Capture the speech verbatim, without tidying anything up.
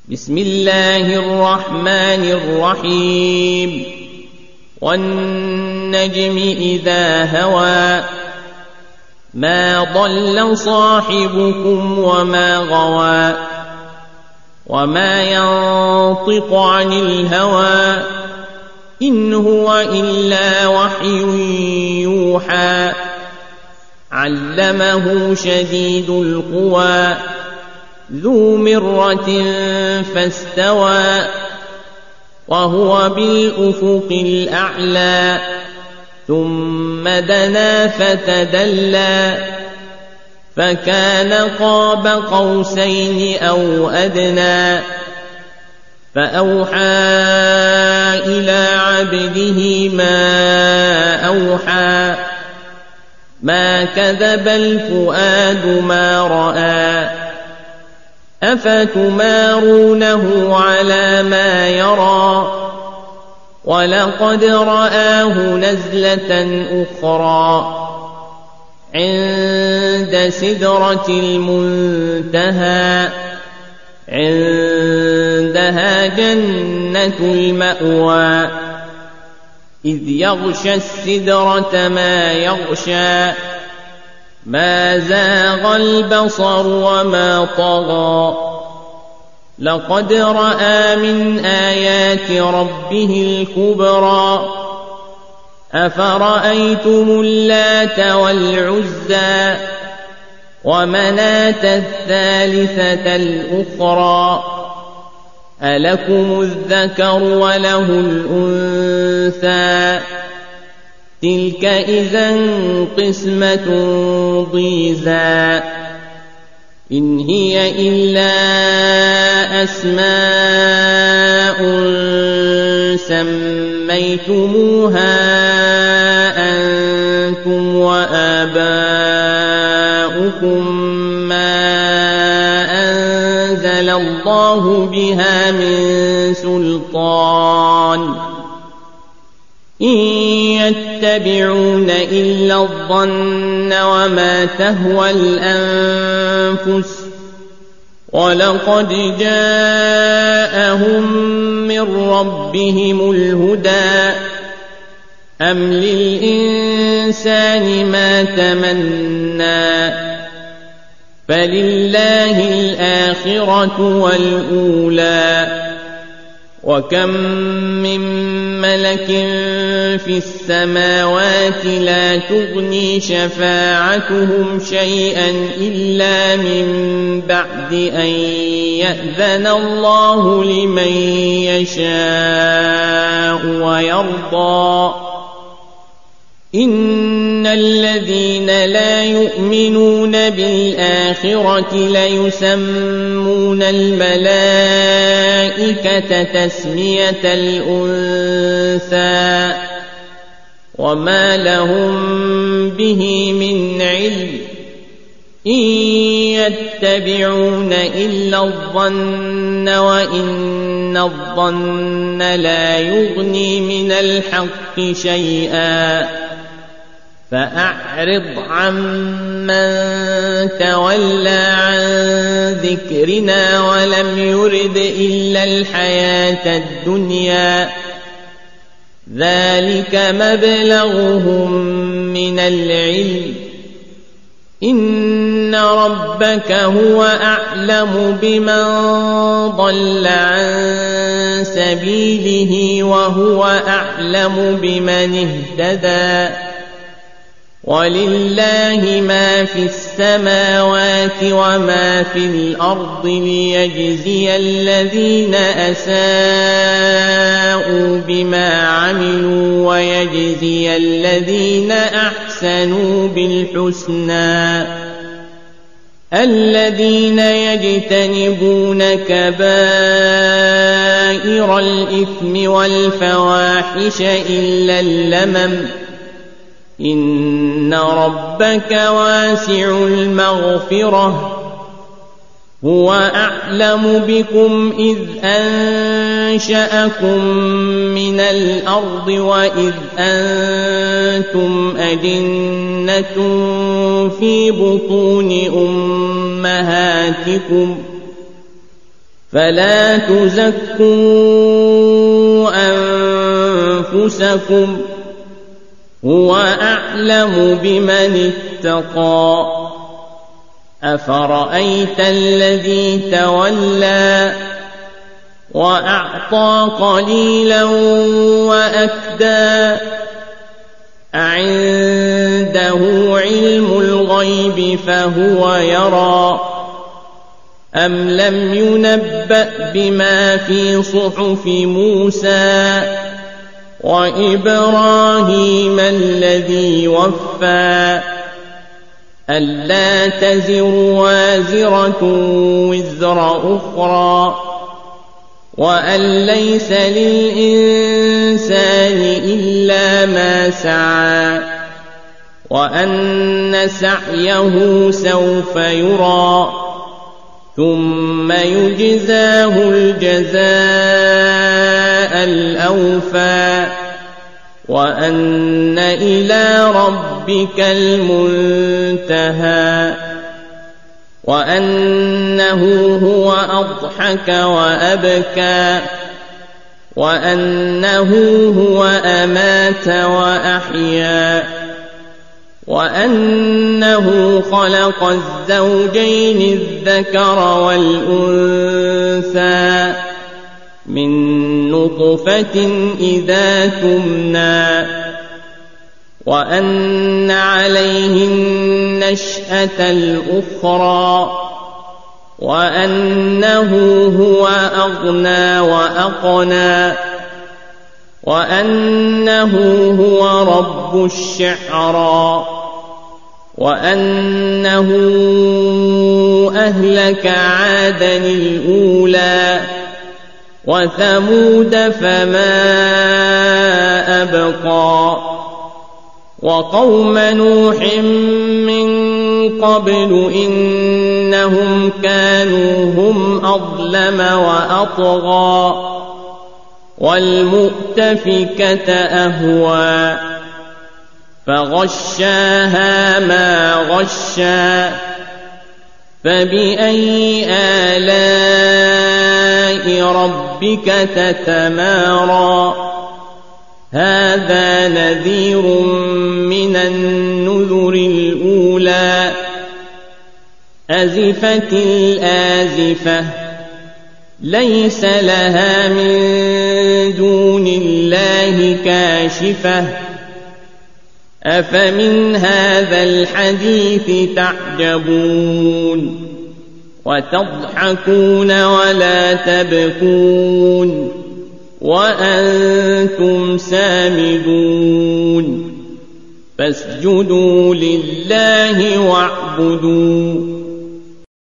بسم الله الرحمن الرحيم والنجم إذا هوى ما ضل صاحبكم وما غوى وما ينطق عن الهوى إن هو إلا وحي يوحى علمه شديد القوى ذو مرة فاستوى وهو بالأفق الأعلى ثم دنا فتدلى فكان قاب قوسين أو أدنى فأوحى إلى عبده ما أوحى ما كذب الفؤاد ما رأى أفتمارونه على ما يرى ولقد رآه نزلة أخرى عند سدرة المنتهى عندها جنة المأوى إذ يغشى السدرة ما يغشى ما زاغ البصر وما طغى لقد رأى من آيات ربه الكبرى أفرأيتم اللات والعزى ومناة الثالثة الأخرى ألكم الذكر وله الأنثى تلك إذا قسمة ضيزى إن هي إلا أسماء سميتموها أنتم وآباؤكم ما أنزل الله بها من سلطان إن يتبعون إلا الظن وما تهوى الأنفس ولقد جاءهم من ربهم الهدى أم للإنسان ما تمنى فلله الآخرة والأولى وكم من ملك في السماوات لا تغني شفاعتهم شيئا إلا من بعد أن يأذن الله لمن يشاء ويرضى إن الذين لا يؤمنون بالآخرة ليسمون الملائكة تسمية الأنثى وما لهم به من علم إن يتبعون إلا الظن وإن الظن لا يغني من الحق شيئا فأعرض عمن تولى عن ذكرنا ولم يرد إلا الحياة الدنيا ذلك مبلغهم من العلم إن ربك هو أعلم بمن ضل عن سبيله وهو أعلم بمن اهتدى ولله ما في السماوات وما في الأرض ليجزي الذين أساءوا بما عملوا ويجزي الذين أحسنوا بالحسنى الذين يجتنبون كبائر الإثم والفواحش إلا اللمم إن ربك واسع المغفرة هو أعلم بكم إذ أنشأكم من الأرض وإذ أنتم أجنة في بطون أمهاتكم فلا تزكوا أنفسكم هو أعلم بمن اتقى أفرأيت الذي تولى وأعطى قليلا وأكدى أعنده علم الغيب فهو يرى أم لم ينبأ بما في صحف موسى وإبراهيم الذي وفى ألا تزر وازرة وزر أخرى وأن ليس للإنسان إلا ما سعى وأن سعيه سوف يرى ثم يجزاه الجزاء الأوفى وأن إلى ربك المنتهى وأنه هو أضحك وأبكى وأنه هو أمات وأحيا وأنه خلق الزوجين الذكر والأنثى من نطفة إذا تمنى وأن عليه النشأة الأخرى وأنه هو أغنى وأقنى وأنه هو رب الشعرى وأنه أهلك عادا الأولى وثمود فما أبقى وقوم نوح من قبل إنهم كانوا هم أظلم وأطغى والمؤتفكة أهوى فغشاها ما غشى فبأي آلاء ربك تتمارى هذا نذير من النذر الأولى أزفت الآزفة ليس لها من دون الله كاشفة أفمن هذا الحديث تعجبون وتضحكون ولا تبكون وأنتم سامدون فاسجدوا لله واعبدوا